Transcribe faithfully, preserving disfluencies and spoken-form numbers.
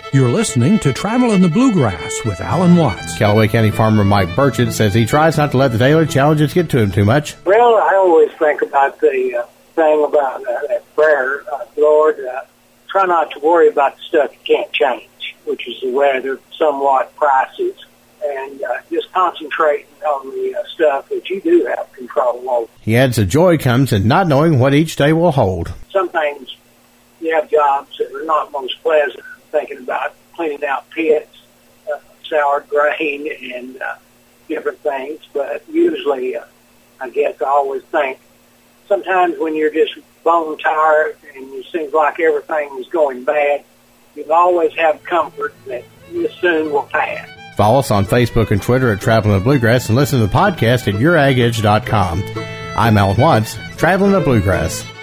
You're listening to Travel in the Bluegrass with Alan Watts. Callaway County farmer Mike Burchett says he tries not to let the daily challenges get to him too much. Well, I always think about the uh, thing about uh, that prayer, uh, Lord, uh, try not to worry about the stuff you can't change, which is the weather, somewhat prices, and uh, just concentrating on the uh, stuff that you do have control over. He adds the joy comes in not knowing what each day will hold. Some things, you have jobs that are not most pleasant, thinking about cleaning out pits, uh, sour grain, and uh, different things, but usually, uh, I guess I always think, sometimes when you're just bone tired and it seems like everything is going bad, you always have comfort that this soon will pass. Follow us on Facebook and Twitter at Traveling the Bluegrass and listen to the podcast at your ag edge dot com. I'm Alan Watts, Traveling the Bluegrass.